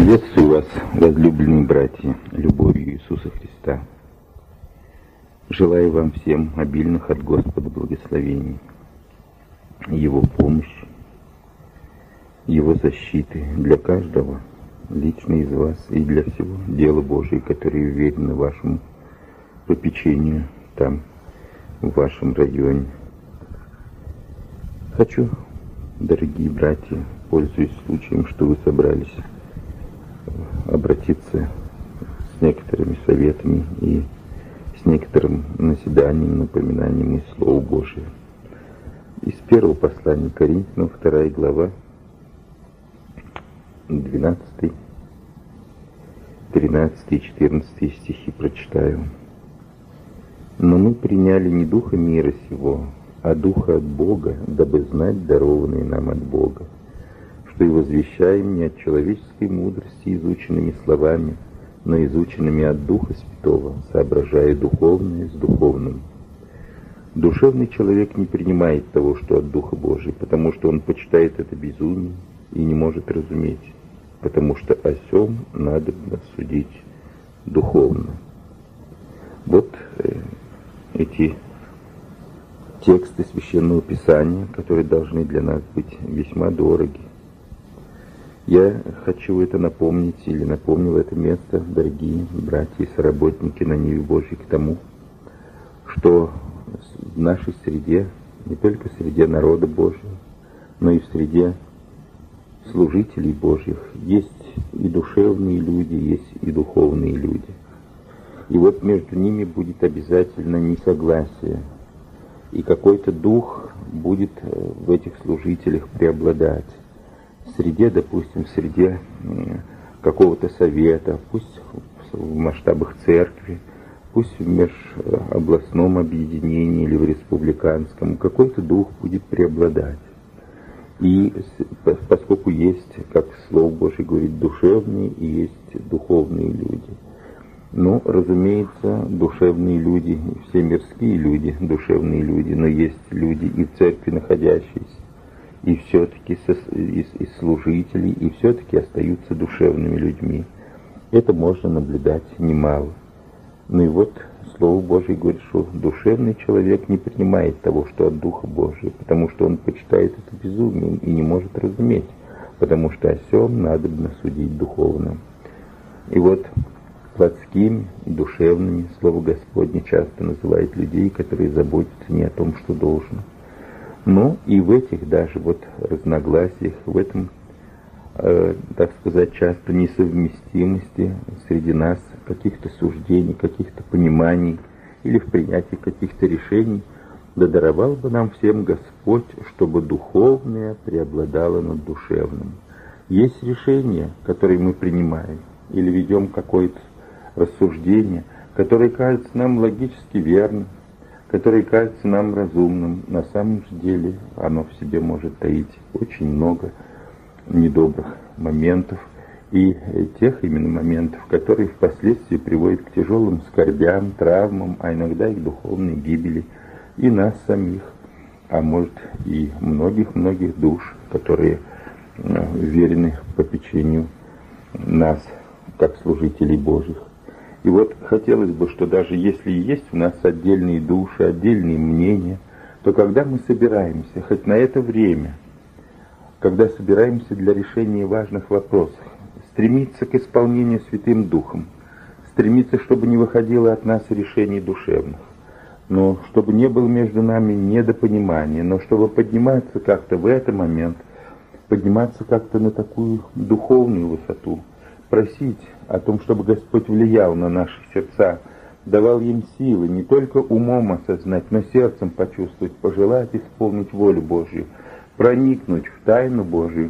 Приветствую вас, возлюбленные братья, любовью Иисуса Христа. Желаю вам всем обильных от Господа благословений, Его помощи, Его защиты для каждого лично из вас и для всего дела Божия, которое уверено вашему попечению там, в вашем районе. Хочу, дорогие братья, пользуясь случаем, что вы собрались, обратиться с некоторыми советами и с некоторым наседанием, напоминанием из Слова Божия. Из первого послания Коринфянам, 2 глава, 12, 13 и 14 стихи прочитаю. «Но мы приняли не духа мира сего, а духа от Бога, дабы знать дарованные нам от Бога, что и возвещаем не от человеческой мудрости изученными словами, но изученными от Духа Святого, соображая духовное с духовным. Душевный человек не принимает того, что от Духа Божия, потому что он почитает это безумием и не может разуметь, потому что о сем надобно судить духовно». Вот эти тексты Священного Писания, которые должны для нас быть весьма дороги. Я хочу это напомнить, или напомнил это место, дорогие братья и соработники на ниве Божьей, к тому, что в нашей среде, не только в среде народа Божьего, но и в среде служителей Божьих, есть и душевные люди, есть и духовные люди. И вот между ними будет обязательно несогласие, и какой-то дух будет в этих служителях преобладать. В среде, допустим, в среде какого-то совета, пусть в масштабах церкви, пусть в межобластном объединении или в республиканском, какой-то дух будет преобладать. И поскольку есть, как Слово Божие говорит, душевные и есть духовные люди. Ну, разумеется, душевные люди, все мирские люди, душевные люди, но есть люди и в церкви находящиеся, и все-таки из служителей, и все-таки остаются душевными людьми. Это можно наблюдать немало. Ну и вот Слово Божие говорит, что душевный человек не принимает того, что от Духа Божия, потому что он почитает это безумием и не может разуметь, потому что о сем надобно судить духовно. И вот плотскими и душевными Слово Господне часто называет людей, которые заботятся не о том, что должно. Но и в этих даже вот разногласиях, в этом, так сказать, часто несовместимости среди нас каких-то суждений, каких-то пониманий или в принятии каких-то решений, да даровал бы нам всем Господь, чтобы духовное преобладало над душевным. Есть решения, которые мы принимаем или ведем какое-то рассуждение, которое кажется нам логически верным, которое кажется нам разумным, на самом же деле оно в себе может таить очень много недобрых моментов и тех именно моментов, которые впоследствии приводят к тяжелым скорбям, травмам, а иногда и к духовной гибели и нас самих, а может и многих-многих душ, которые уверены в попечению нас, как служителей Божьих. И вот хотелось бы, что даже если есть у нас отдельные души, отдельные мнения, то когда мы собираемся, хоть на это время, когда собираемся для решения важных вопросов, стремиться к исполнению Святым Духом, стремиться, чтобы не выходило от нас решений душевных, но чтобы не было между нами недопонимания, но чтобы подниматься как-то в этот момент, подниматься как-то на такую духовную высоту, просить о том, чтобы Господь влиял на наши сердца, давал им силы не только умом осознать, но сердцем почувствовать, пожелать исполнить волю Божью, проникнуть в тайну Божию,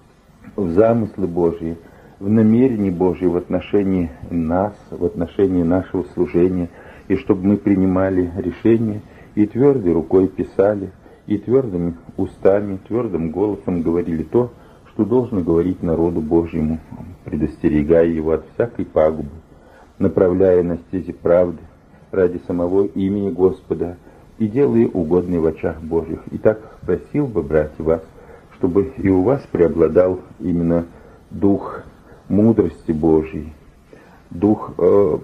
в замыслы Божьи, в намерения Божьи в отношении нас, в отношении нашего служения, и чтобы мы принимали решения и твердой рукой писали, и твердыми устами, твердым голосом говорили то, что должно говорить народу Божьему, предостерегая его от всякой пагубы, направляя на стези правды ради самого имени Господа и делая угодные в очах Божьих. Итак, просил бы, братья, вас, чтобы и у вас преобладал именно дух мудрости Божьей, дух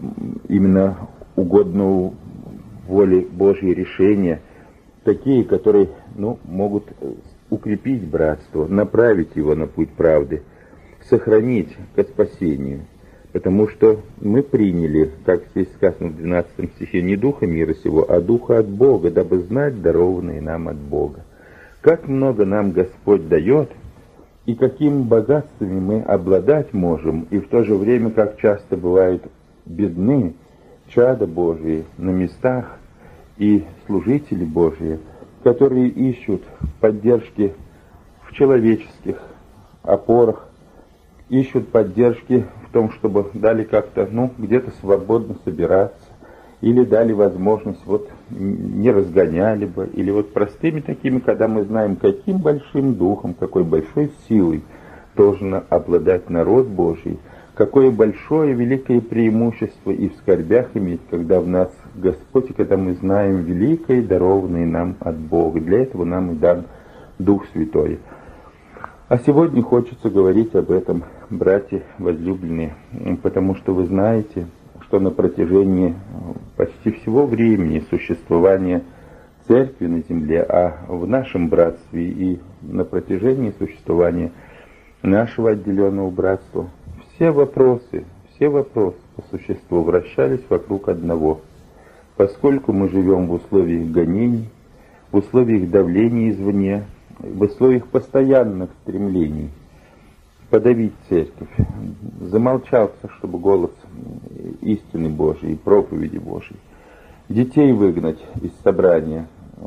именно угодного воле Божьей решения, такие, которые могут укрепить братство, направить его на путь правды, сохранить ко спасению. Потому что мы приняли, как здесь сказано в 12 стихе, не духа мира сего, а духа от Бога, дабы знать дарованные нам от Бога. Как много нам Господь дает, и какими богатствами мы обладать можем, и в то же время, как часто бывают бедны чада Божии на местах и служители Божии, которые ищут поддержки в человеческих опорах, ищут поддержки в том, чтобы дали как-то, где-то свободно собираться, или дали возможность, не разгоняли бы, или простыми такими, когда мы знаем, каким большим духом, какой большой силой должен обладать народ Божий, какое большое, великое преимущество и в скорбях иметь, когда в нас Господь, и когда мы знаем великое, дарованное нам от Бога. Для этого нам и дан Дух Святой. А сегодня хочется говорить об этом, братья возлюбленные, потому что вы знаете, что на протяжении почти всего времени существования Церкви на земле, а в нашем братстве и на протяжении существования нашего отделенного братства, все вопросы по существу вращались вокруг одного. Поскольку мы живем в условиях гонений, в условиях давления извне, в условиях постоянных стремлений подавить церковь, замолчался, чтобы голос истины Божией, проповеди Божией, детей выгнать из собрания,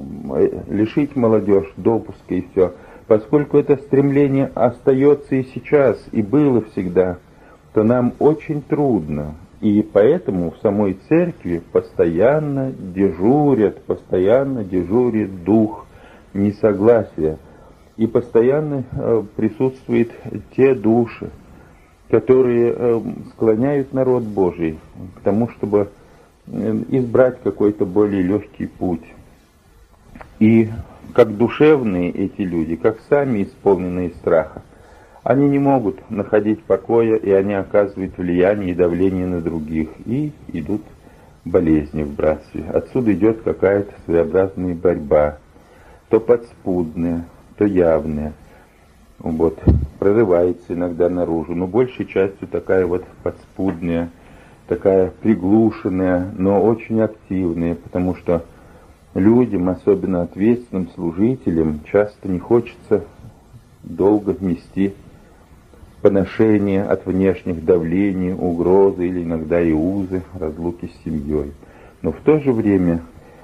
лишить молодежь допуска и все. Поскольку это стремление остается и сейчас, и было всегда, то нам очень трудно. И поэтому в самой церкви постоянно дежурит дух несогласия. И постоянно присутствуют те души, которые склоняют народ Божий к тому, чтобы избрать какой-то более легкий путь. И как душевные эти люди, как сами исполненные страха, они не могут находить покоя, и они оказывают влияние и давление на других, и идут болезни в братстве. Отсюда идет какая-то своеобразная борьба, то подспудная, то явная, прорывается иногда наружу, но большей частью такая подспудная, такая приглушенная, но очень активная, потому что людям, особенно ответственным служителям, часто не хочется долго нести поношение от внешних давлений, угрозы или иногда и узы, разлуки с семьей. Но в то же время,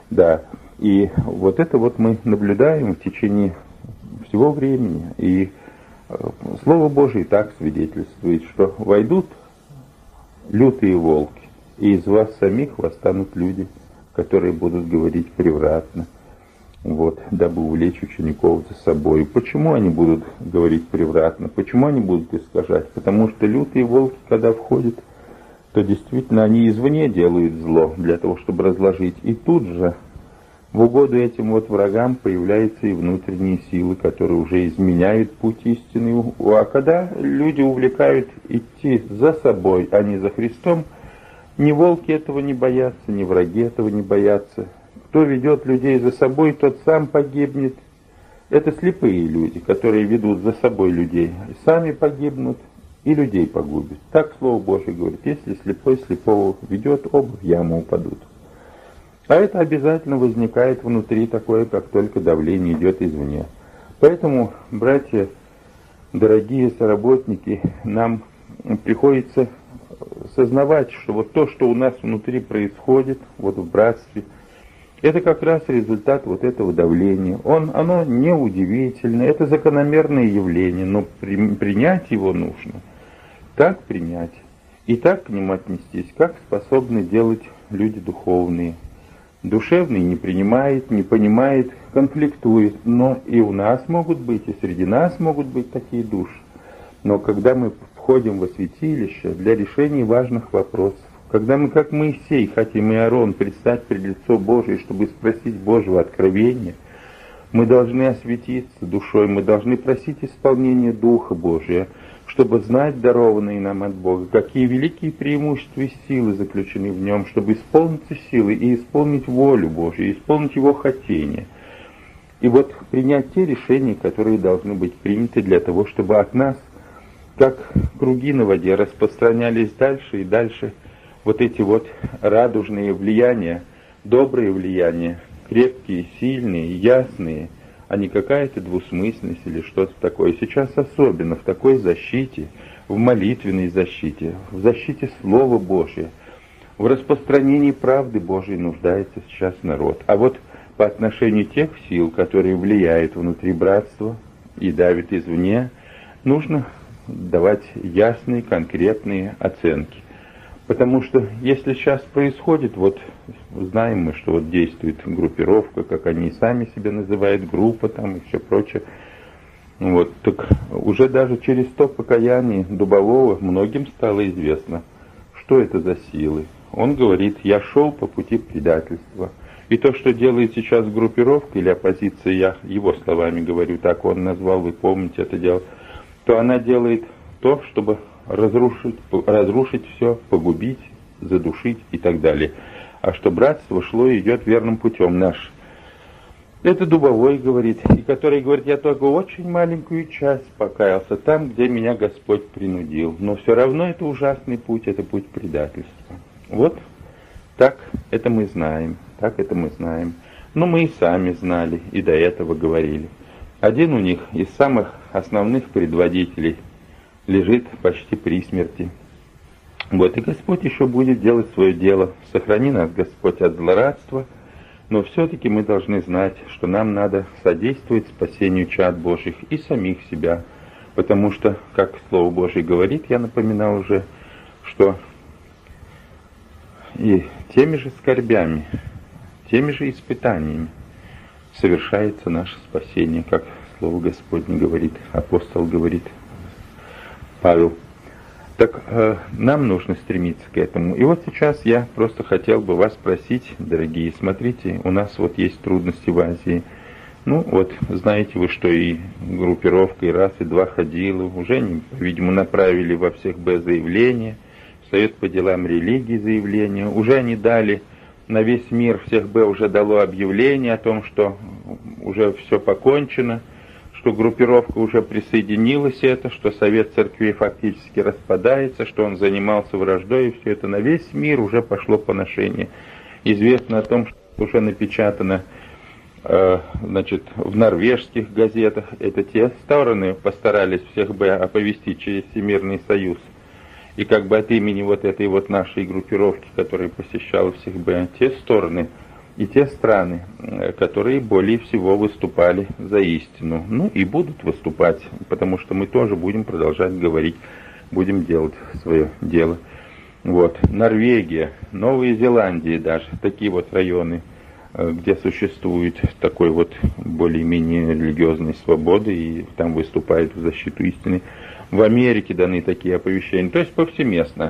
и это мы наблюдаем в течение всего времени. И Слово Божие так свидетельствует, что войдут лютые волки, и из вас самих восстанут люди, которые будут говорить превратно, дабы увлечь учеников за собой. Почему они будут говорить превратно? Почему они будут искажать? Потому что лютые волки, когда входят, то действительно они извне делают зло для того, чтобы разложить. И тут же в угоду этим врагам появляются и внутренние силы, которые уже изменяют путь истины. А когда люди увлекают идти за собой, а не за Христом, ни волки этого не боятся, ни враги этого не боятся. Кто ведет людей за собой, тот сам погибнет. Это слепые люди, которые ведут за собой людей. Сами погибнут и людей погубят. Так Слово Божие говорит: если слепой слепого ведет, оба в яму упадут. А это обязательно возникает внутри такое, как только давление идет извне. Поэтому, братья, дорогие соработники, нам приходится сознавать, что то, что у нас внутри происходит, в братстве, это как раз результат этого давления. Оно не удивительно, это закономерное явление, но принять его нужно. Так принять и так к нему отнестись, как способны делать люди духовные. Душевный не принимает, не понимает, конфликтует. Но и у нас могут быть, и среди нас могут быть такие души. Но когда мы входим во святилище для решения важных вопросов, когда мы, как Моисей, хотим и Аарон, предстать пред лицо Божие, чтобы спросить Божьего откровения, мы должны осветиться душой, мы должны просить исполнения Духа Божия. чтобы знать дарованные нам от Бога, какие великие преимущества и силы заключены в нем, чтобы исполниться силой и исполнить волю Божию, исполнить Его хотение. И вот принять те решения, которые должны быть приняты для того, чтобы от нас, как круги на воде, распространялись дальше и дальше вот эти вот радужные влияния, добрые влияния, крепкие, сильные, ясные, а не какая-то двусмысленность или что-то такое. Сейчас особенно в такой защите, в молитвенной защите, в защите Слова Божия, в распространении правды Божией нуждается сейчас народ. А вот по отношению тех сил, которые влияют внутри братства и давят извне, нужно давать ясные, конкретные оценки. Потому что если сейчас происходит, вот знаем мы, что вот действует группировка, как они сами себя называют, группа там и все прочее, вот, так уже даже через 100 покаяний Дубового многим стало известно, что это за силы. Он говорит: я шел по пути предательства. И то, что делает сейчас группировка или оппозиция, я его словами говорю, так он назвал, вы помните это дело, то она делает то, чтобы разрушить все, погубить, задушить и так далее. А что братство шло и идет верным путем наш. Это Дубовой говорит, и который говорит: я только очень маленькую часть покаялся там, где меня Господь принудил. Но все равно это ужасный путь, это путь предательства. Вот так это мы знаем, так это мы знаем. Но мы и сами знали, и до этого говорили. Один у них из самых основных предводителей лежит почти при смерти. Вот, и Господь еще будет делать свое дело. Сохрани нас, Господь, от злорадства, но все-таки мы должны знать, что нам надо содействовать спасению чад Божьих и самих себя, потому что, как Слово Божье говорит, я напоминал уже, что и теми же скорбями, теми же испытаниями совершается наше спасение, как Слово Господне говорит, апостол говорит, Павел. Так нам нужно стремиться к этому. И вот сейчас я просто хотел бы вас спросить, дорогие, смотрите, у нас вот есть трудности в Азии. Ну вот, знаете вы, что и группировка, и раз, и два ходила, уже, по-видимому, направили во всех Б заявления, Совет по делам религии заявление, уже они дали на весь мир, всех Б уже дало объявление о том, что уже все покончено, что группировка уже присоединилась, что Совет Церквей фактически распадается, что он занимался враждой, и все это на весь мир уже пошло поношение. Известно о том, что уже напечатано в норвежских газетах, это те стороны постарались всех бы оповестить через Всемирный Союз. И как бы от имени вот этой вот нашей группировки, которая посещала всех бы, те стороны и те страны, которые более всего выступали за истину. Ну и будут выступать, потому что мы тоже будем продолжать говорить, будем делать свое дело. Вот. Норвегия, Новая Зеландия даже, такие вот районы, где существует такой вот более-менее религиозной свободы, и там выступают в защиту истины. В Америке даны такие оповещения, то есть повсеместно.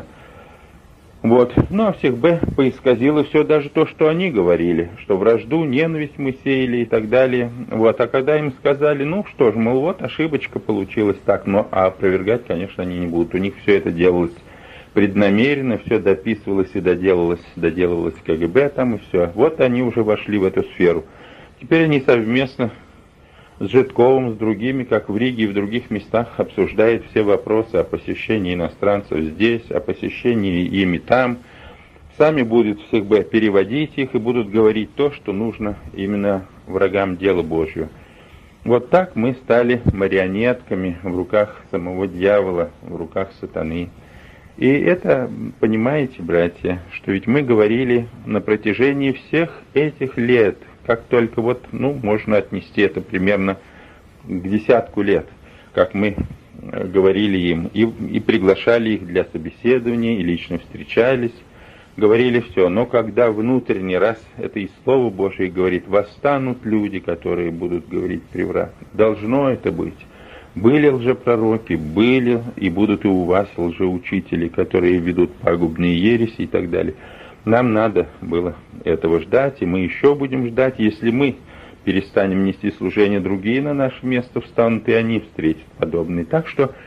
Вот. Ну а всех Б поисказило все, даже то, что они говорили, что вражду, ненависть мы сеяли и так далее. Вот. А когда им сказали, ну что ж, мол, вот ошибочка получилась так, но а опровергать, конечно, они не будут. У них все это делалось преднамеренно, все дописывалось и доделывалось КГБ там и все. Вот они уже вошли в эту сферу. Теперь они совместно с Житковым, с другими, как в Риге и в других местах, обсуждают все вопросы о посещении иностранцев здесь, о посещении ими там. Сами будут всех бы переводить их и будут говорить то, что нужно именно врагам дела Божьего. Вот так мы стали марионетками в руках самого дьявола, в руках сатаны. И это, понимаете, братья, что ведь мы говорили на протяжении всех этих лет, как только вот, можно отнести это примерно к 10 лет, как мы говорили им, и приглашали их для собеседования, и лично встречались, говорили все. Но когда внутренний раз, это из Слова Божие говорит, восстанут люди, которые будут говорить превратно. Должно это быть. Были лжепророки, были и будут и у вас лжеучители, которые ведут пагубные ереси и так далее. Нам надо было этого ждать, и мы еще будем ждать. Если мы перестанем нести служение, другие на наше место встанут, и они встретят подобные. Так что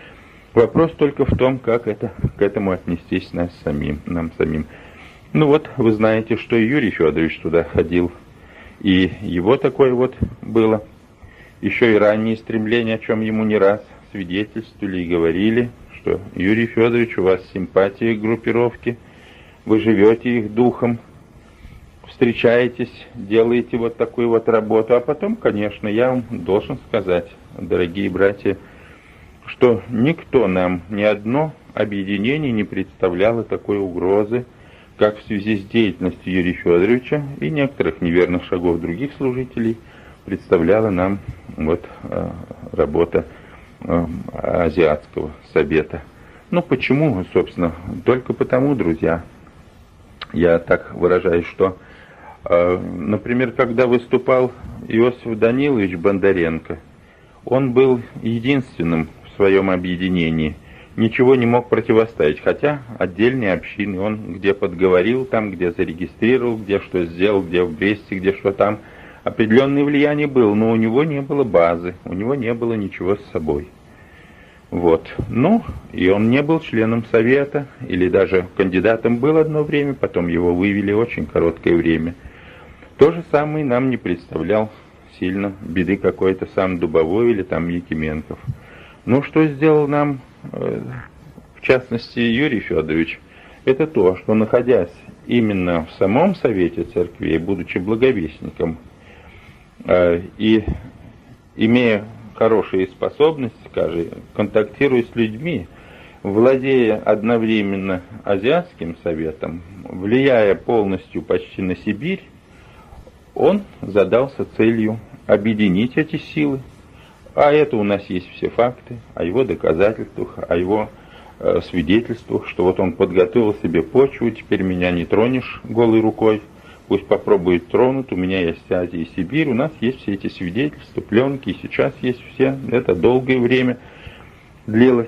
Вопрос только в том, как к этому отнестись нам самим. Ну вот, вы знаете, что и Юрий Федорович туда ходил, и его такое вот было. Еще и ранние стремления, о чем ему не раз свидетельствовали и говорили, что Юрий Федорович, у вас симпатии к группировке, вы живете их духом, встречаетесь, делаете вот такую вот работу. А потом, конечно, я вам должен сказать, дорогие братья, что никто нам, ни одно объединение не представляло такой угрозы, как в связи с деятельностью Юрия Федоровича и некоторых неверных шагов других служителей представляла нам вот работа Азиатского совета. Ну почему, собственно? Только потому, друзья, я так выражаюсь, что, например, когда выступал Иосиф Данилович Бондаренко, он был единственным в своем объединении, ничего не мог противостоять, хотя отдельные общины он где подговорил, там, где зарегистрировал, где что сделал, где в Бресте, где что там. Определенное влияние было, но у него не было базы, у него не было ничего с собой. Вот. Ну, и он не был членом совета, или даже кандидатом был одно время, потом его вывели очень короткое время. То же самое нам не представлял сильно беды какой-то сам Дубовой или там Якименков. Ну, что сделал нам, в частности, Юрий Федорович, это то, что, находясь именно в самом Совете Церквей, будучи благовестником, и имея хорошие способности, скажем, контактируя с людьми, владея одновременно Азиатским советом, влияя полностью почти на Сибирь, он задался целью объединить эти силы. А это у нас есть все факты о его доказательствах, о его свидетельствах, что вот он подготовил себе почву, теперь меня не тронешь голой рукой, пусть попробует тронуть, у меня есть Азия и Сибирь, у нас есть все эти свидетельства, пленки, и сейчас есть все, это долгое время длилось.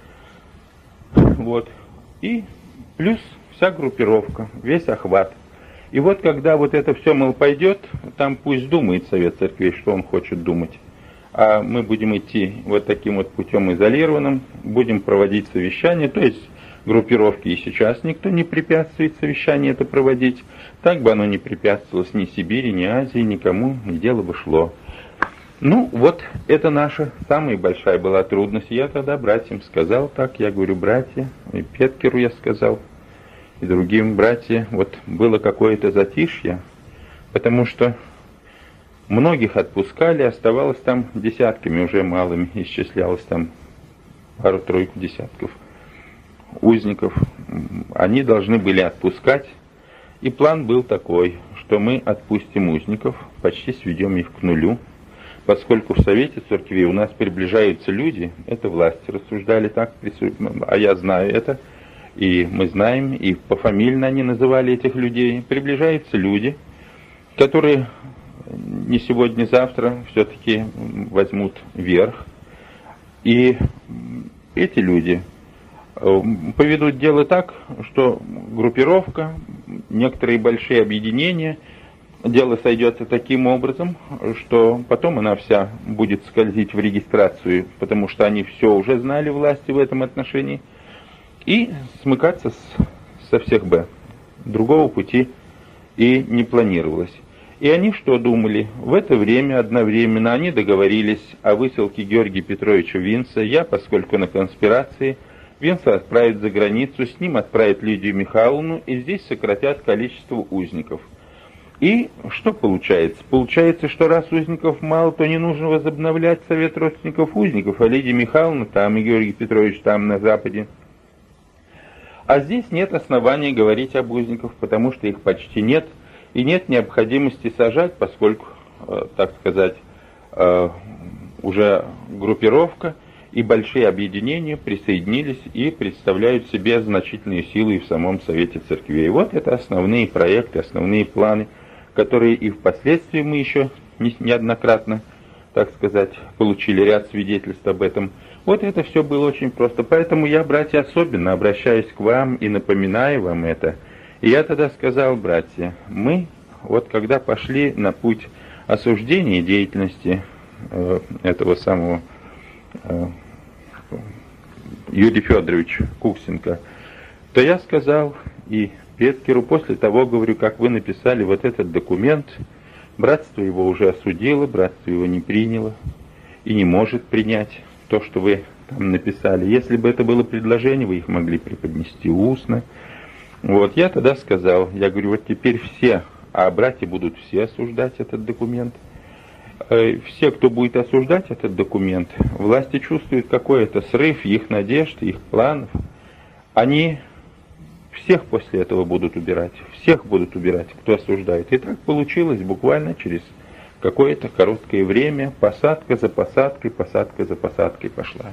Вот. И плюс вся группировка, весь охват. И вот когда вот это все, мол, пойдет, там пусть думает Совет Церквей, что он хочет думать. А мы будем идти вот таким вот путем изолированным, будем проводить совещания, то есть группировки и сейчас никто не препятствует совещание это проводить. Так бы оно не препятствовалось ни Сибири, ни Азии, никому, и дело бы шло. Ну, вот это наша самая большая была трудность. Я тогда братьям сказал так, я говорю, братья, и Петкеру я сказал, и другим братьям, вот было какое-то затишье, потому что многих отпускали, оставалось там десятками, уже малыми исчислялось там пару-тройку десятков узников. Они должны были отпускать, и план был такой, что мы отпустим узников, почти сведем их к нулю, поскольку в Совете Церквей у нас приближаются люди, это власти рассуждали так, а я знаю это, и мы знаем, и пофамильно они называли этих людей, приближаются люди, которые не сегодня-завтра все-таки возьмут верх, и эти люди поведут дело так, что группировка, некоторые большие объединения, дело сойдется таким образом, что потом она вся будет скользить в регистрацию, потому что они все уже знали, власти в этом отношении, и смыкаться со всех Б. Другого пути и не планировалось. И они что думали? В это время одновременно они договорились о высылке Георгия Петровича Винца. Я, поскольку на конспирации, Винца отправят за границу, с ним отправят Лидию Михайловну, и здесь сократят количество узников. И что получается? Получается, что раз узников мало, то не нужно возобновлять Совет родственников узников, а Лидия Михайловна там, и Георгий Петрович там, на Западе. А здесь нет оснований говорить об узниках, потому что их почти нет, и нет необходимости сажать, поскольку, так сказать, уже группировка и большие объединения присоединились и представляют себе значительные силы и в самом Совете Церквей. Вот это основные проекты, основные планы, которые и впоследствии мы еще неоднократно, так сказать, получили ряд свидетельств об этом. Вот это все было очень просто. Поэтому я, братья, особенно обращаюсь к вам и напоминаю вам это. И я тогда сказал, братья, мы вот когда пошли на путь осуждения деятельности этого самого Юрий Федорович Куксенко, то я сказал и Петкеру после того, говорю, как вы написали вот этот документ, братство его уже осудило, братство его не приняло и не может принять то, что вы там написали. Если бы это было предложение, вы их могли преподнести устно. Вот, я тогда сказал, я говорю, вот теперь все, а братья будут все осуждать этот документ. Все, кто будет осуждать этот документ, власти чувствуют какой-то срыв их надежд, их планов. Они всех после этого будут убирать, кто осуждает. И так получилось буквально через какое-то короткое время, посадка за посадкой пошла.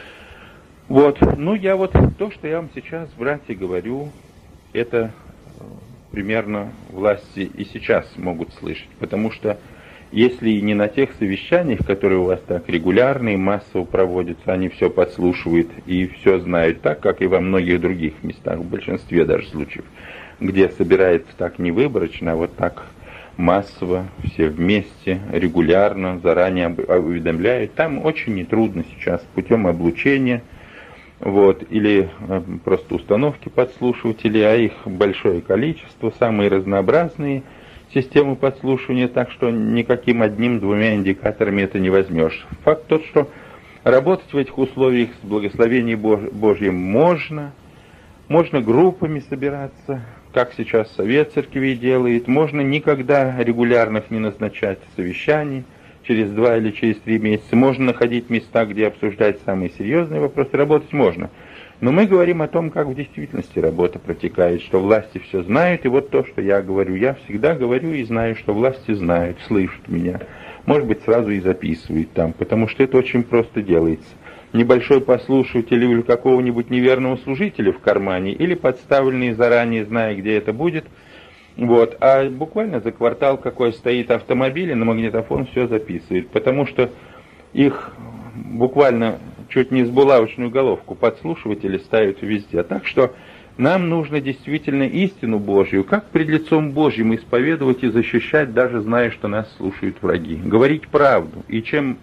Вот, ну я вот то, что я вам сейчас, братья, говорю, это примерно власти и сейчас могут слышать, потому что если и не на тех совещаниях, которые у вас так регулярно и массово проводятся, они все подслушивают и все знают так, как и во многих других местах, в большинстве даже случаев, где собирается так не выборочно, а вот так массово, все вместе, регулярно, заранее уведомляют. Там очень нетрудно сейчас путем облучения, вот, или просто установки подслушивателей, а их большое количество, самые разнообразные системы подслушивания, так что никаким одним-двумя индикаторами это не возьмешь. Факт тот, что работать в этих условиях с благословением Божьим можно группами собираться, как сейчас Совет Церквей делает, можно никогда регулярных не назначать совещаний, через 2 или через 3 месяца, можно находить места, где обсуждать самые серьезные вопросы, работать можно. Но мы говорим о том, как в действительности работа протекает, что власти все знают, и вот то, что я говорю, я всегда говорю и знаю, что власти знают, слышат меня. Может быть, сразу и записывают там, потому что это очень просто делается. Небольшой послушатель или какого-нибудь неверного служителя в кармане, или подставленный заранее, зная, где это будет, вот. А буквально за квартал какой стоит автомобиль, и на магнитофон все записывает, потому что их буквально чуть не с булавочную головку подслушиватели ставят везде. Так что нам нужно действительно истину Божью, как пред лицом Божьим, исповедовать и защищать, даже зная, что нас слушают враги. Говорить правду. И чем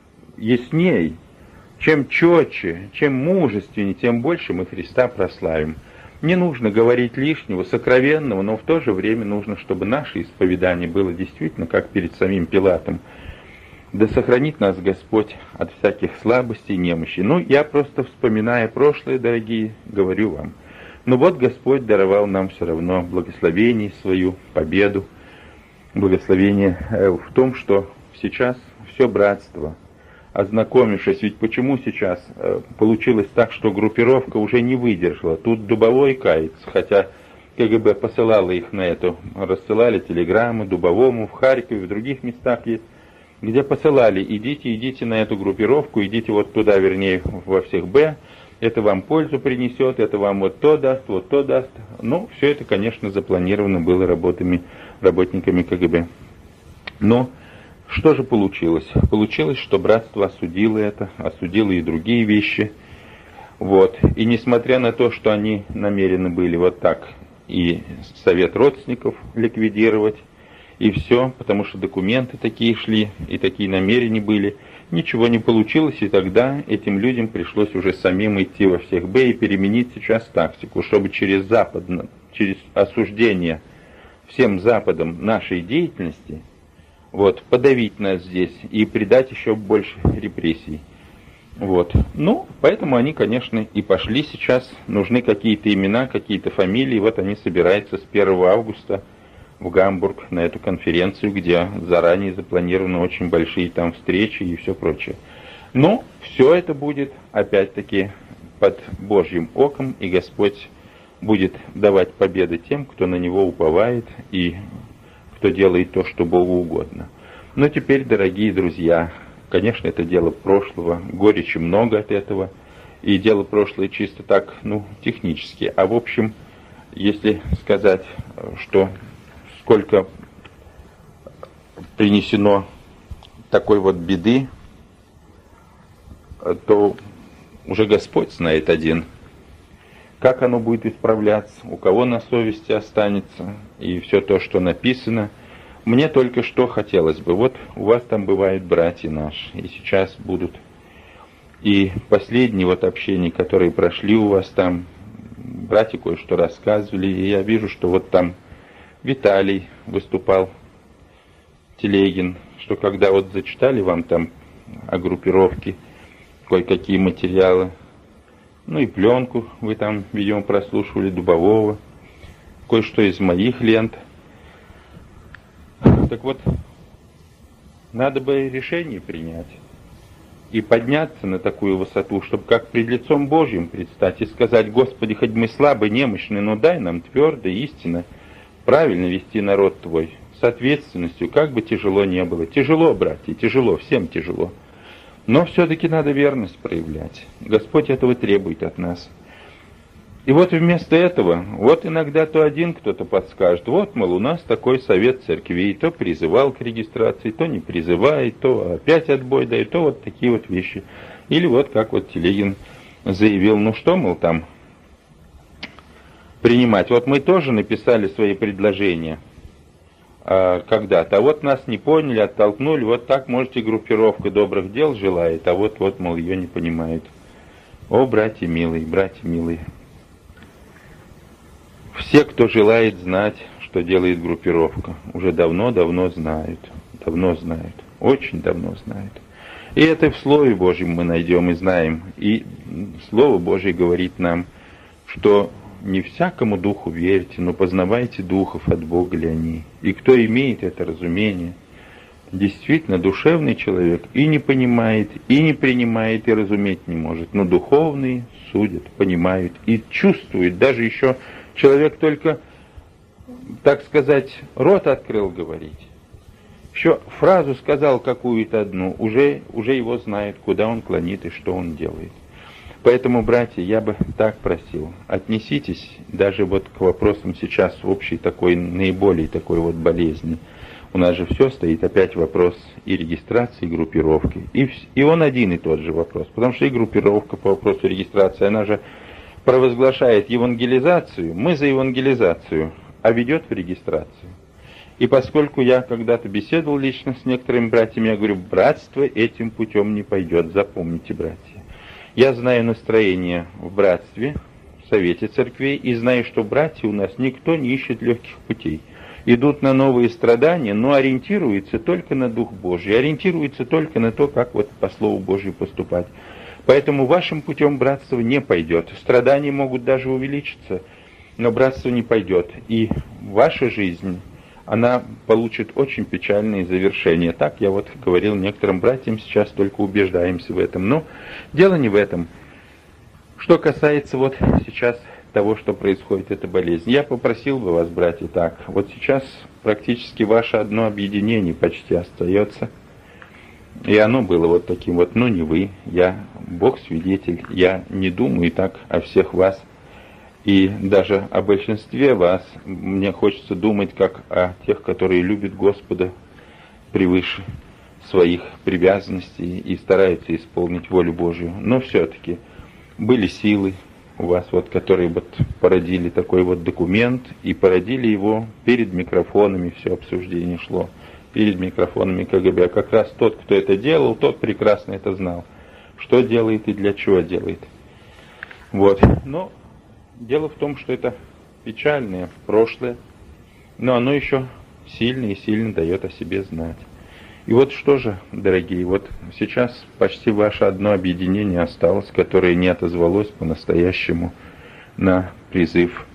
ясней, чем четче, чем мужественнее, тем больше мы Христа прославим. Не нужно говорить лишнего, сокровенного, но в то же время нужно, чтобы наше исповедание было действительно как перед самим Пилатом. Да сохранит нас Господь от всяких слабостей и немощей. Ну, я просто, вспоминая прошлое, дорогие, говорю вам. Ну вот Господь даровал нам все равно благословение свою, победу. Благословение в том, что сейчас все братство, ознакомившись, ведь почему сейчас получилось так, что группировка уже не выдержала. Тут Дубовой кается, хотя КГБ посылало их на это, рассылали телеграммы Дубовому в Харькове, в других местах есть, где посылали, идите на эту группировку, идите вот туда, вернее, во всех Б, это вам пользу принесет, это вам вот то даст. Ну, все это, конечно, запланировано было работниками КГБ. Но что же получилось? Получилось, что братство осудило это, осудило и другие вещи. Вот. И несмотря на то, что они намерены были вот так и совет родственников ликвидировать, и все, потому что документы такие шли, и такие намерения были. Ничего не получилось, и тогда этим людям пришлось уже самим идти во всех Б и переменить сейчас тактику, чтобы через осуждение всем Западом нашей деятельности, вот, подавить нас здесь и придать еще больше репрессий. Вот. Ну, поэтому они, конечно, и пошли сейчас. Нужны какие-то имена, какие-то фамилии. Вот они собираются с 1 августа в Гамбург на эту конференцию, где заранее запланированы очень большие там встречи и все прочее. Но все это будет, опять-таки, под Божьим оком, и Господь будет давать победы тем, кто на Него уповает и кто делает то, что Богу угодно. Но теперь, дорогие друзья, конечно, это дело прошлого, горечи много от этого, и дело прошлое чисто так, технически. А в общем, если сказать, что сколько принесено такой вот беды, то уже Господь знает один. Как оно будет исправляться, у кого на совести останется, и все то, что написано. Мне только что хотелось бы, вот у вас там бывают братья наши, и сейчас будут. И последние вот общения, которые прошли у вас там, братья кое-что рассказывали, и я вижу, что вот там Виталий выступал, Телегин, что когда вот зачитали вам там о группировке кое-какие материалы, ну и пленку вы там, видимо, прослушивали Дубового, кое-что из моих лент. Так вот, надо бы решение принять и подняться на такую высоту, чтобы как пред лицом Божьим предстать и сказать: Господи, хоть мы слабы, немощны, но дай нам твердо, истинно, правильно вести народ Твой, с ответственностью, как бы тяжело не было. Тяжело, братья, тяжело, всем тяжело. Но все-таки надо верность проявлять. Господь этого требует от нас. И вот вместо этого, вот иногда то один кто-то подскажет: вот, мол, у нас такой совет церквей, то призывал к регистрации, то не призывает, то опять отбой дает, то вот такие вот вещи. Или вот как вот Телегин заявил: ну что, мол, там принимать. Вот мы тоже написали свои предложения когда-то, а вот нас не поняли, оттолкнули, вот так, можете, группировка добрых дел желает, а вот, мол, ее не понимают. О, братья милые, все, кто желает знать, что делает группировка, уже давно знают, очень давно знают. И это в Слове Божьем мы найдем и знаем. И Слово Божье говорит нам, что не всякому духу верьте, но познавайте духов, от Бога ли они. И кто имеет это разумение, действительно душевный человек и не понимает, и не принимает, и разуметь не может. Но духовные судят, понимают и чувствуют. Даже еще человек только, так сказать, рот открыл говорить. Еще фразу сказал какую-то одну, уже его знает, куда он клонит и что он делает. Поэтому, братья, я бы так просил, отнеситесь даже вот к вопросам сейчас общей такой, наиболее такой вот болезни. У нас же все стоит опять вопрос и регистрации, и группировки. И он один и тот же вопрос. Потому что и группировка по вопросу регистрации, она же провозглашает евангелизацию, мы за евангелизацию, а ведет в регистрацию. И поскольку я когда-то беседовал лично с некоторыми братьями, я говорю: братство этим путем не пойдет, запомните, братья. Я знаю настроение в братстве, в совете церквей, и знаю, что братья у нас никто не ищет легких путей. Идут на новые страдания, но ориентируются только на Дух Божий, ориентируются только на то, как вот по Слову Божию поступать. Поэтому вашим путем братство не пойдет. Страдания могут даже увеличиться, но братство не пойдет. И ваша жизнь, она получит очень печальные завершения. Так я вот говорил некоторым братьям, сейчас только убеждаемся в этом. Но дело не в этом. Что касается вот сейчас того, что происходит, эта болезнь. Я попросил бы вас, братья, так. Вот сейчас практически ваше одно объединение почти остается. И оно было вот таким вот: ну не вы, я, Бог свидетель, я не думаю так о всех вас. И даже о большинстве вас мне хочется думать как о тех, которые любят Господа превыше своих привязанностей и стараются исполнить волю Божию. Но все-таки были силы у вас, вот, которые вот породили такой вот документ, и породили его перед микрофонами, все обсуждение шло перед микрофонами КГБ. Как раз тот, кто это делал, тот прекрасно это знал, что делает и для чего делает. Вот. Но дело в том, что это печальное прошлое, но оно еще сильно и сильно дает о себе знать. И вот что же, дорогие, вот сейчас почти ваше одно объединение осталось, которое не отозвалось по-настоящему на призыв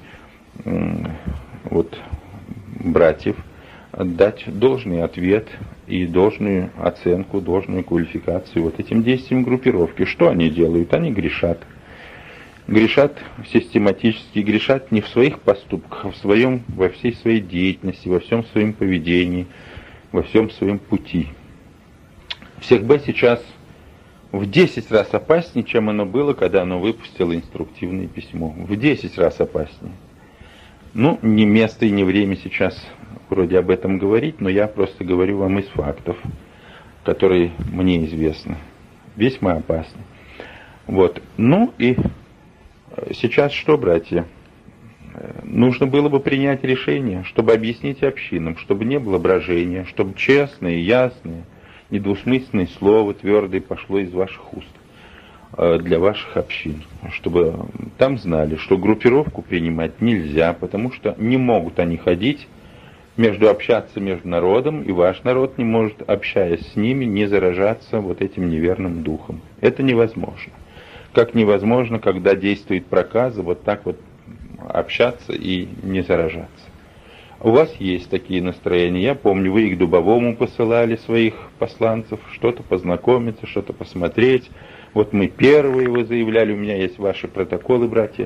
вот братьев дать должный ответ и должную оценку, должную квалификацию вот этим действиям группировки. Что они делают? Они грешат. Грешат систематически, грешат не в своих поступках, а во всей своей деятельности, во всем своем поведении, во всем своем пути. Всех Б сейчас в 10 раз опаснее, чем оно было, когда оно выпустило инструктивное письмо. В 10 раз опаснее. Ну, не место и не время сейчас вроде об этом говорить, но я просто говорю вам из фактов, которые мне известны. Весьма опасны. Вот. Ну и сейчас что, братья? Нужно было бы принять решение, чтобы объяснить общинам, чтобы не было брожения, чтобы честное, ясное, недвусмысленное слово твердое пошло из ваших уст. для ваших общин, чтобы там знали, что группировку принимать нельзя, потому что не могут они ходить, общаться между народом, и ваш народ не может, общаясь с ними, не заражаться вот этим неверным духом. Это невозможно. Как невозможно, когда действует проказа, вот так вот общаться и не заражаться. У вас есть такие настроения. Я помню, вы и к Дубовому посылали своих посланцев, что-то познакомиться, что-то посмотреть. Вот мы первые, вы заявляли, у меня есть ваши протоколы, братья.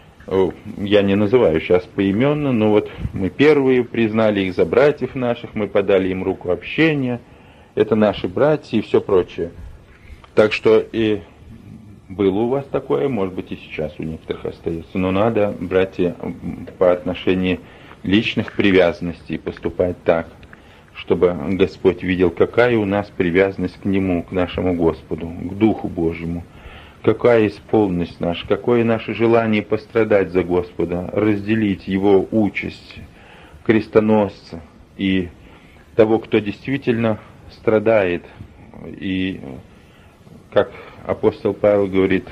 Я не называю сейчас поименно, но вот мы первые признали их за братьев наших, мы подали им руку общения. Это наши братья и все прочее. Так что и было у вас такое, может быть, и сейчас у некоторых остается. Но надо, братья, по отношению личных привязанностей поступать так, чтобы Господь видел, какая у нас привязанность к Нему, к нашему Господу, к Духу Божьему, какая исполненность наша, какое наше желание пострадать за Господа, разделить Его участь крестоносца и того, кто действительно страдает. И, как апостол Павел говорит,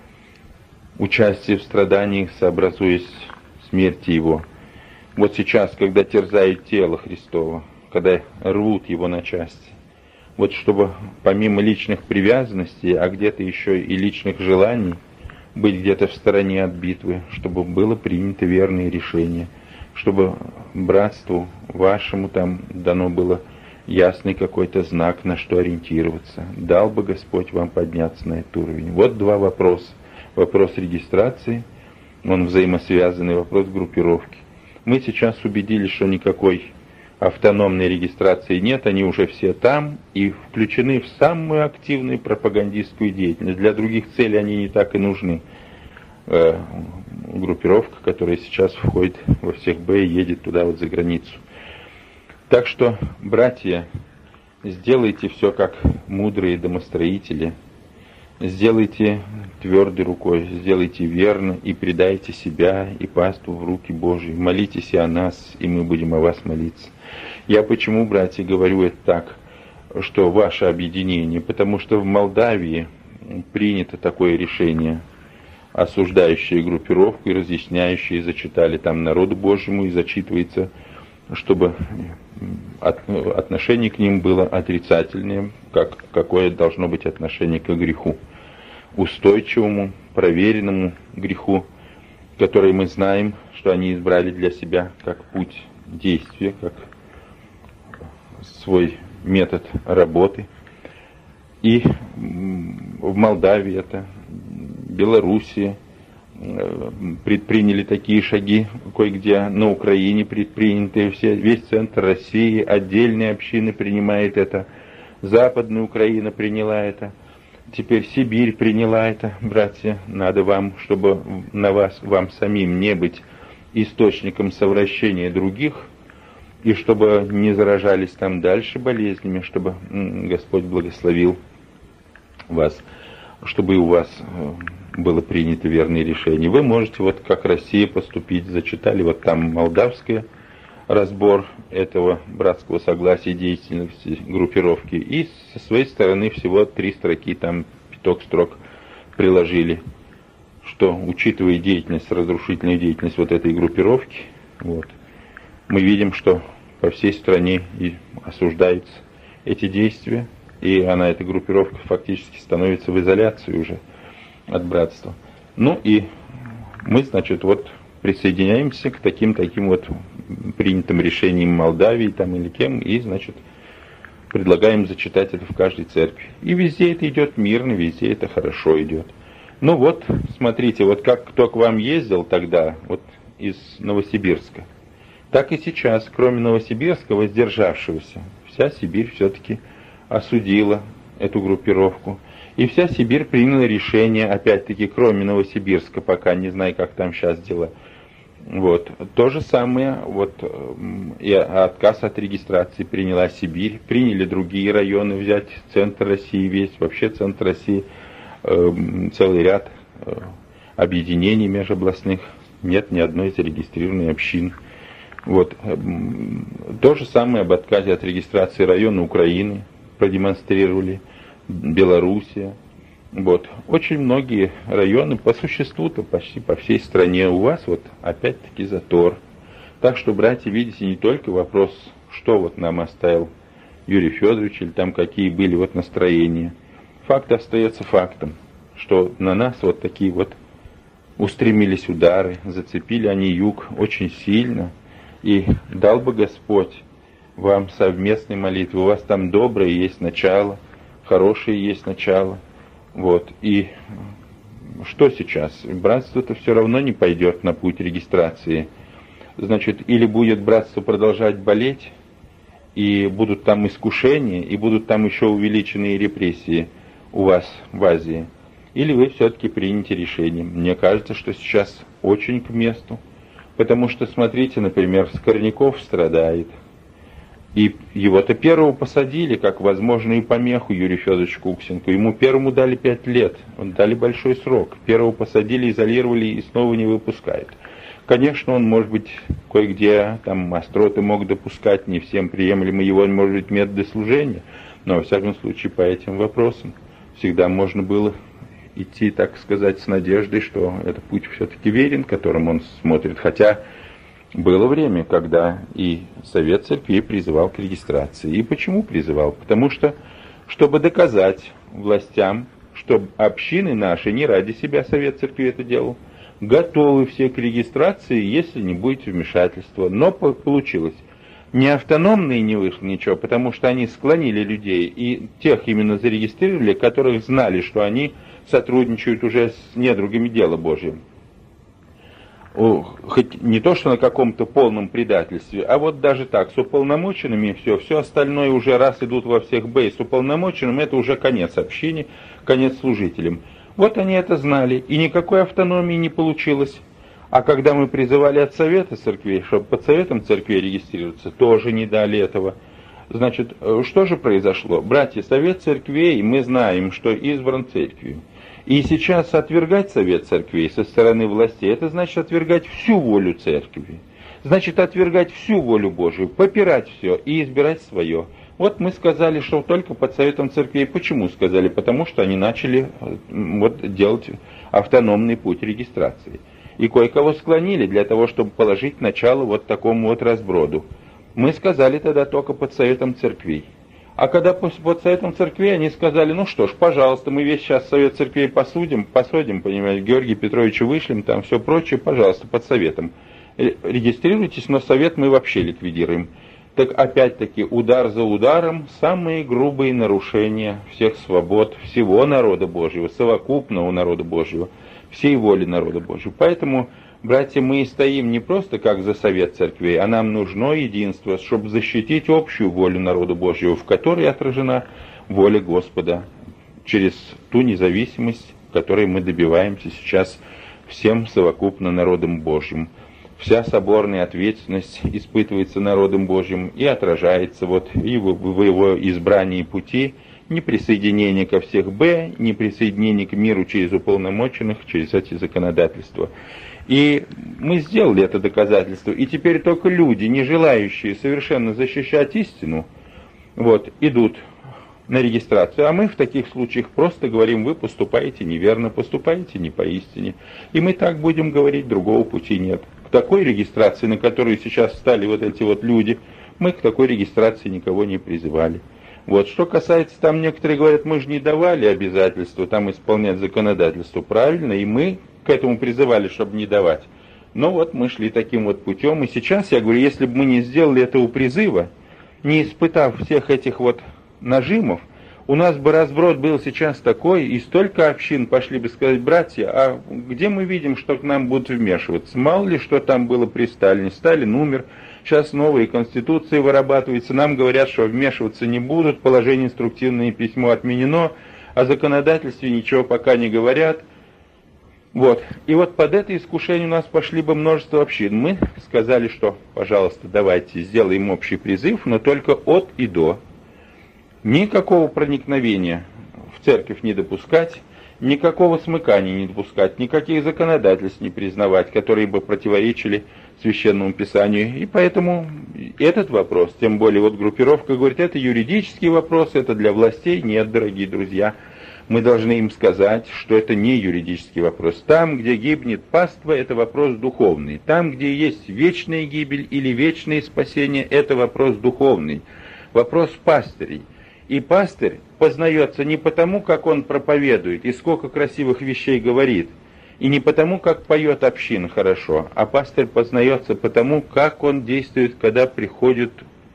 участие в страданиях, сообразуясь смерти Его. Вот сейчас, когда терзают тело Христово, когда рвут его на части, вот чтобы помимо личных привязанностей, а где-то еще и личных желаний, быть где-то в стороне от битвы, чтобы было принято верное решение, чтобы братству вашему там дано было ясный какой-то знак, на что ориентироваться. Дал бы Господь вам подняться на этот уровень. Вот два вопроса. Вопрос регистрации, он взаимосвязанный, вопрос группировки. Мы сейчас убедились, что никакой автономной регистрации нет, они уже все там и включены в самую активную пропагандистскую деятельность. Для других целей они не так и нужны. Группировка, которая сейчас входит во всех Б и едет туда вот за границу. Так что, братья, сделайте все как мудрые домостроители, сделайте твердой рукой, сделайте верно и предайте себя и паству в руки Божьи. Молитесь и о нас, и мы будем о вас молиться. Я почему, братья, говорю это так, что ваше объединение? Потому что в Молдавии принято такое решение, осуждающее группировку и разъясняющее, зачитали там народу Божьему, и зачитывается, чтобы отношение к ним было отрицательное, какое должно быть отношение к греху. Устойчивому, проверенному греху, который мы знаем, что они избрали для себя как путь действия, как свой метод работы. И в Молдавии это, Белоруссии предприняли такие шаги, кое-где на Украине предприняты, весь центр России, отдельные общины принимает это, Западная Украина приняла это. Теперь Сибирь приняла это, братья. Надо вам, чтобы вам самим не быть источником совращения других, и чтобы не заражались там дальше болезнями, чтобы Господь благословил вас, чтобы и у вас было принято верное решение. Вы можете, вот как Россия, поступить, зачитали, вот там молдавское, разбор этого братского согласия деятельности группировки, и со своей стороны всего 3 строки, там 5 строк приложили, что, учитывая деятельность, разрушительную деятельность вот этой группировки, вот, мы видим, что по всей стране и осуждаются эти действия, и эта группировка фактически становится в изоляции уже от братства. Ну и мы, значит, вот присоединяемся к таким вот принятым решениям Молдавии там или кем, и, значит, предлагаем зачитать это в каждой церкви. И везде это идет мирно, везде это хорошо идет. Ну вот, смотрите, вот как кто к вам ездил тогда, вот из Новосибирска, так и сейчас, кроме Новосибирска, воздержавшегося, вся Сибирь все-таки осудила эту группировку. И вся Сибирь приняла решение, опять-таки, кроме Новосибирска, пока не знаю, как там сейчас дела. Вот. То же самое, вот, и отказ от регистрации приняла Сибирь, приняли другие районы, взять центр России весь, вообще центр России, целый ряд объединений межобластных, нет ни одной зарегистрированной общины. Вот. То же самое об отказе от регистрации района Украины продемонстрировали, Белоруссия, Вот. Очень многие районы по существу-то почти по всей стране у вас вот опять-таки затор. Так что, братья, видите, не только вопрос, что вот нам оставил Юрий Федорович, или там какие были вот настроения. Факт остается фактом, что на нас вот такие вот устремились удары, зацепили они юг очень сильно. И дал бы Господь вам совместной молитвы. У вас там доброе есть начало, хорошее есть начало. Вот. И что сейчас? Братство-то все равно не пойдет на путь регистрации. Значит, или будет братство продолжать болеть, и будут там искушения, и будут там еще увеличенные репрессии у вас в Азии, или вы все-таки приняте решение. Мне кажется, что сейчас очень к месту, потому что, смотрите, например, Скорняков страдает, и его-то первого посадили, как возможную помеху Юрию Федоровичу Куксенко. Ему первому дали 5 лет, дали большой срок. Первого посадили, изолировали и снова не выпускают. Конечно, он, может быть, кое-где там остроты мог допускать, не всем приемлемы его, может быть, методы служения, но, во всяком случае, по этим вопросам всегда можно было идти, так сказать, с надеждой, что этот путь все-таки верен, которым он смотрит. Хотя было время, когда и Совет Церквей призывал к регистрации. И почему призывал? Потому что, чтобы доказать властям, что общины наши не ради себя Совет Церквей это делал, готовы все к регистрации, если не будет вмешательства. Но получилось. Не автономные не вышло ничего, потому что они склонили людей, и тех именно зарегистрировали, которых знали, что они сотрудничают уже с недругами дела Божьего. Хоть не то, что на каком-то полном предательстве, а вот даже так, с уполномоченными все остальное уже раз идут во всех бей, с уполномоченным это уже конец общине, конец служителям. Вот они это знали, и никакой автономии не получилось. А когда мы призывали от Совета Церквей, чтобы под Советом Церквей регистрироваться, тоже не дали этого. Значит, что же произошло? Братья, Совет Церквей, мы знаем, что избран Церковью. И сейчас отвергать Совет Церквей со стороны властей, это значит отвергать всю волю Церкви. Значит отвергать всю волю Божию, попирать все и избирать свое. Вот мы сказали, что только под Советом Церквей. Почему сказали? Потому что они начали вот делать автономный путь регистрации. И кое-кого склонили для того, чтобы положить начало вот такому вот разброду. Мы сказали тогда только под Советом Церквей. А когда под Советом Церквей они сказали, ну что ж, пожалуйста, мы весь сейчас Совет Церквей посудим, понимаете, Георгию Петровичу вышлем, там все прочее, пожалуйста, под Советом. Регистрируйтесь, но Совет мы вообще ликвидируем. Так опять-таки удар за ударом, самые грубые нарушения всех свобод, всего народа Божьего, совокупного народа Божьего, всей воли народа Божьего. Поэтому, братья, мы и стоим не просто как за Совет Церквей, а нам нужно единство, чтобы защитить общую волю народа Божьего, в которой отражена воля Господа, через ту независимость, которой мы добиваемся сейчас всем совокупно народом Божьим. Вся соборная ответственность испытывается народом Божьим и отражается вот и в его избрании пути, не присоединение ко всех Б, не присоединение к миру через уполномоченных, через эти законодательства. И мы сделали это доказательство, и теперь только люди, не желающие совершенно защищать истину, вот, идут на регистрацию, а мы в таких случаях просто говорим, вы поступаете неверно, поступаете не по истине, и мы так будем говорить, другого пути нет. К такой регистрации, на которую сейчас стали вот эти вот люди, мы к такой регистрации никого не призывали. Вот, что касается, там некоторые говорят, мы же не давали обязательства там исполнять законодательство, правильно, и мы к этому призывали, чтобы не давать. Но вот мы шли таким вот путем, и сейчас, я говорю, если бы мы не сделали этого призыва, не испытав всех этих вот нажимов, у нас бы разброд был сейчас такой, и столько общин пошли бы сказать, братья, а где мы видим, что к нам будут вмешиваться? Мало ли, что там было при Сталине. Сталин умер, сейчас новые конституции вырабатываются, нам говорят, что вмешиваться не будут, положение инструктивное письмо отменено, о законодательстве ничего пока не говорят. Вот. И вот под это искушение у нас пошли бы множество общин. Мы сказали, что, пожалуйста, давайте сделаем общий призыв, но только от и до. Никакого проникновения в церковь не допускать, никакого смыкания не допускать, никаких законодательств не признавать, которые бы противоречили Священному Писанию. И поэтому этот вопрос, тем более вот группировка говорит, это юридический вопрос, это для властей. Нет, дорогие друзья, Мы должны им сказать, что это не юридический вопрос. Там, где гибнет паства, это вопрос духовный. Там, где есть вечная гибель или вечное спасение, это вопрос духовный. Вопрос пастырей. И пастырь познается не потому, как он проповедует и сколько красивых вещей говорит, и не потому, как поет община хорошо, а пастырь познается потому, как он действует, когда приходят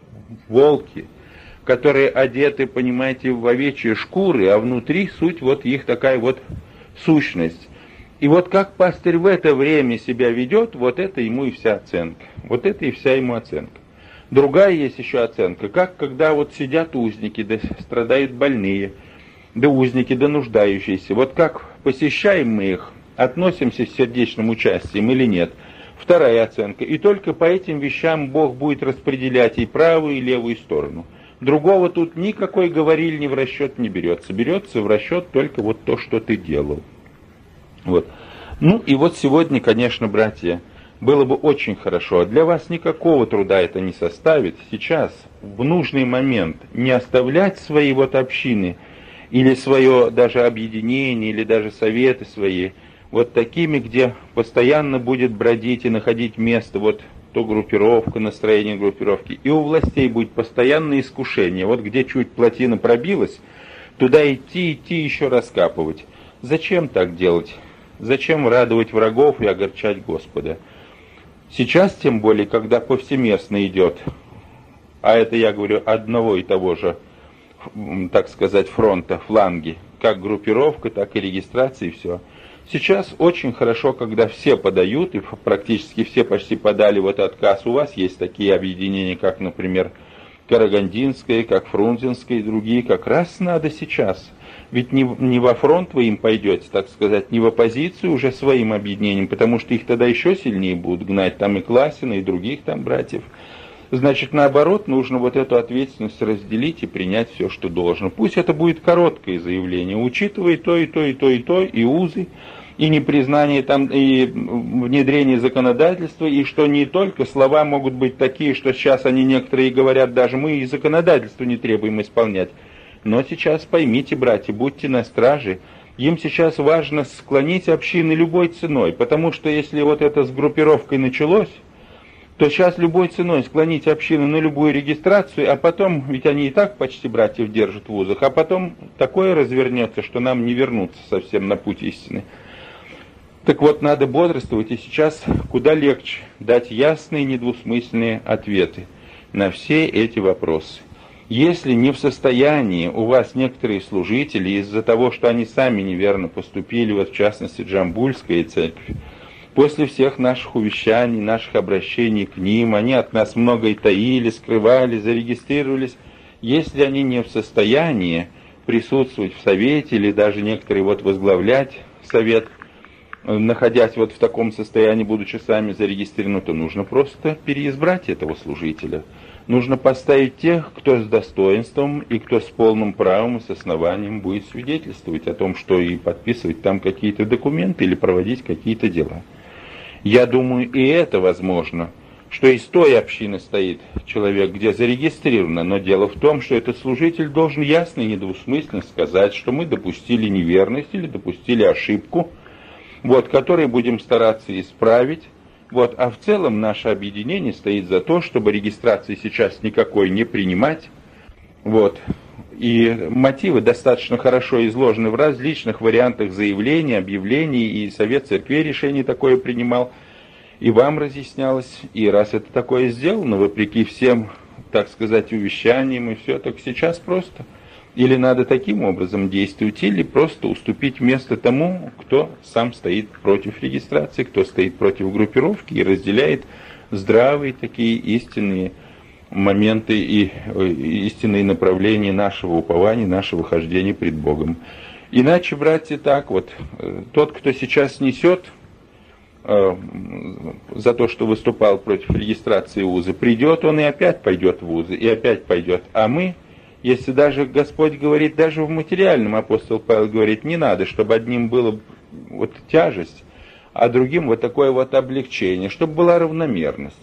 волки, которые одеты, понимаете, в овечьи шкуры, а внутри суть вот их такая вот сущность. И вот как пастырь в это время себя ведет, вот это ему и вся оценка. Вот это и вся ему оценка. Другая есть еще оценка, как когда вот сидят узники, да страдают больные, да узники, да нуждающиеся. Вот как посещаем мы их, относимся с сердечным участием или нет. Вторая оценка. И только по этим вещам Бог будет распределять и правую, и левую сторону. Другого тут никакой говорильни в расчет не берется. Берется в расчет только вот то, что ты делал. Вот. Ну и вот сегодня, конечно, братья, было бы очень хорошо. Для вас никакого труда это не составит. Сейчас, в нужный момент, не оставлять свои вот общины, или свое даже объединение, или даже советы свои, вот такими, где постоянно будет бродить и находить место, вот то группировка, настроение группировки. И у властей будет постоянное искушение. Вот где чуть плотина пробилась, туда идти, еще раскапывать. Зачем так делать? Зачем радовать врагов и огорчать Господа? Сейчас, тем более, когда повсеместно идет, а это, я говорю, одного и того же, так сказать, фронта, фланги, как группировка, так и регистрация, и все. Сейчас очень хорошо, когда все подают, и практически все почти подали вот отказ. У вас есть такие объединения, как, например, Карагандинское, как Фрунзенское и другие. Как раз надо сейчас. Ведь не во фронт вы им пойдете, так сказать, не в оппозицию уже своим объединением, потому что их тогда еще сильнее будут гнать, там и Классина, и других там братьев. Значит, наоборот, нужно вот эту ответственность разделить и принять все, что должно. Пусть это будет короткое заявление, учитывая то, и то, и то, и то, и узы, и непризнание там, и внедрение законодательства, и что не только слова могут быть такие, что сейчас они некоторые говорят, даже мы и законодательство не требуем исполнять. Но сейчас поймите, братья, будьте на страже. Им сейчас важно склонить общины любой ценой, потому что если вот это с группировкой началось, то сейчас любой ценой склонить общину на любую регистрацию, а потом, ведь они и так почти братьев держат в вузах, а потом такое развернется, что нам не вернуться совсем на путь истины. Так вот, надо бодрствовать, и сейчас куда легче дать ясные, недвусмысленные ответы на все эти вопросы. Если не в состоянии у вас некоторые служители из-за того, что они сами неверно поступили, вот в частности Джамбульская церковь, после всех наших увещаний, наших обращений к ним, они от нас многое таили, скрывали, зарегистрировались, если они не в состоянии присутствовать в совете или даже некоторые вот возглавлять совет, находясь вот в таком состоянии, будучи сами зарегистрированы, то нужно просто переизбрать этого служителя. Нужно поставить тех, кто с достоинством и кто с полным правом и с основанием будет свидетельствовать о том, что и подписывать там какие-то документы или проводить какие-то дела. Я думаю, и это возможно, что из той общины стоит человек, где зарегистрировано, но дело в том, что этот служитель должен ясно и недвусмысленно сказать, что мы допустили неверность или допустили ошибку, вот, которую будем стараться исправить. Вот, а в целом наше объединение стоит за то, чтобы регистрации сейчас никакой не принимать. Вот. И мотивы достаточно хорошо изложены в различных вариантах заявлений, объявлений, и Совет Церквей решение такое принимал, и вам разъяснялось. И раз это такое сделано, вопреки всем, так сказать, увещаниям и все, так сейчас просто или надо таким образом действовать, или просто уступить место тому, кто сам стоит против регистрации, кто стоит против группировки и разделяет здравые такие истинные моменты и истинные направления нашего упования, нашего хождения пред Богом. Иначе, братья, так вот, тот, кто сейчас несет за то, что выступал против регистрации вуза, придет он и опять пойдет в вузы, и опять пойдет. А мы, если даже Господь говорит, даже в материальном, апостол Павел говорит, не надо, чтобы одним было вот тяжесть, а другим вот такое вот облегчение, чтобы была равномерность,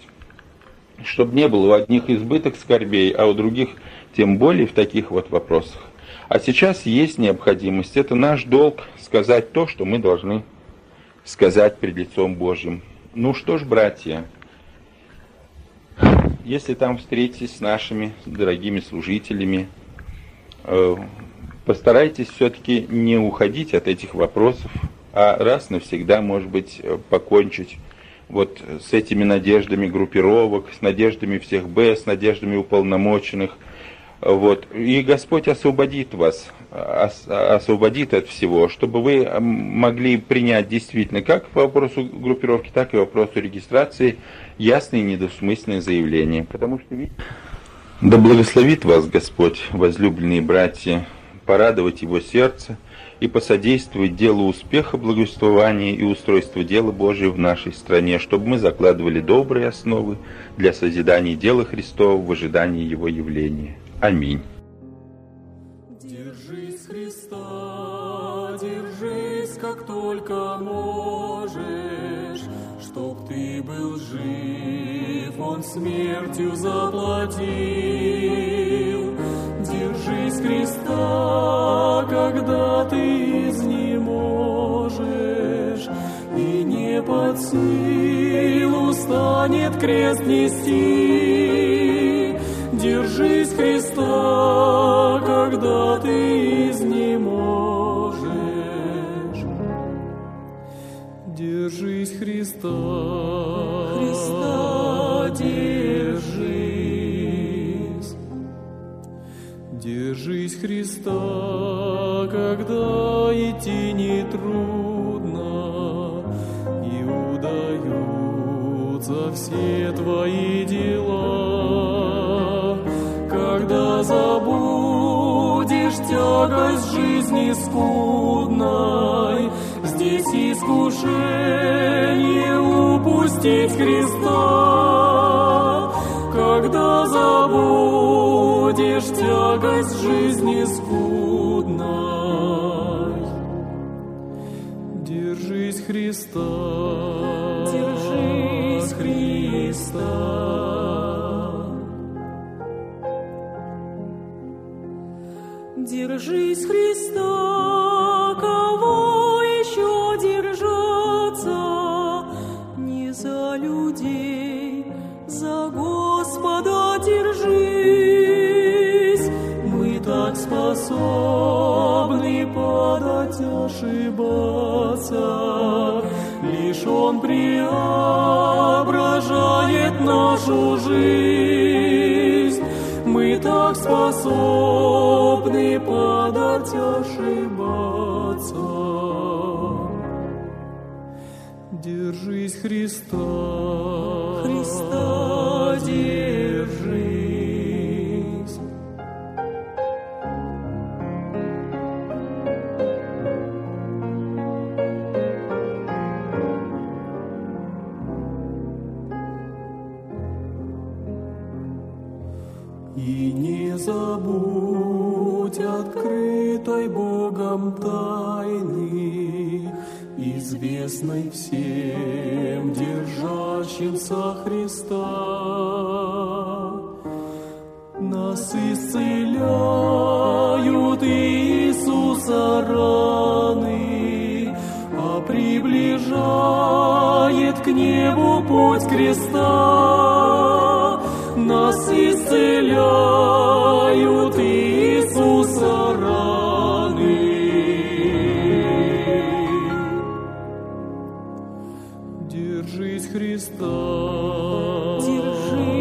чтобы не было у одних избыток скорбей, а у других тем более в таких вот вопросах. А сейчас есть необходимость, это наш долг сказать то, что мы должны сказать пред лицом Божьим. Ну что ж, братья, если там встретитесь с нашими дорогими служителями, постарайтесь все-таки не уходить от этих вопросов, а раз навсегда, может быть, покончить вот с этими надеждами группировок, с надеждами всех Б, с надеждами уполномоченных. Вот. И Господь освободит вас, освободит от всего, чтобы вы могли принять действительно как по вопросу группировки, так и по вопросу регистрации ясные и недвусмысленные заявления. Потому что, да благословит вас Господь, возлюбленные братья, порадовать Его сердце и посодействовать делу успеха, благовествования и устройства дела Божьего в нашей стране, чтобы мы закладывали добрые основы для созидания дела Христова в ожидании Его явления. Аминь. Держись Христа, держись, как только можешь, чтоб ты был жив, Он смертью заплатил. Держись Христа, когда ты изнеможешь, и не под силу станет крест нести. Держись Христа, когда ты изнеможешь. Держись Христа, Христа держись. Держись Христа, когда идти нетрудно, и удаются все твои дела. Когда забудешь тягость жизни скудной, здесь искушение упустить Христа. Когда забудешь тягость жизни скудной, держись Христа, держись Христа. Держись Христа, кого еще держаться? Не за людей, за Господа держись. Мы так способны падать, ошибаться. Лишь Он преображает нашу жизнь. Мы так способны падать, ошибаться. Держись Христа, Христа держись. И не забудь открытой Богом тайны, известной всем держащимся Христа. Нас исцеляют Иисуса раны, а приближает к небу путь креста. Нас исцеляют Иисуса раны. Держись Христа, держись.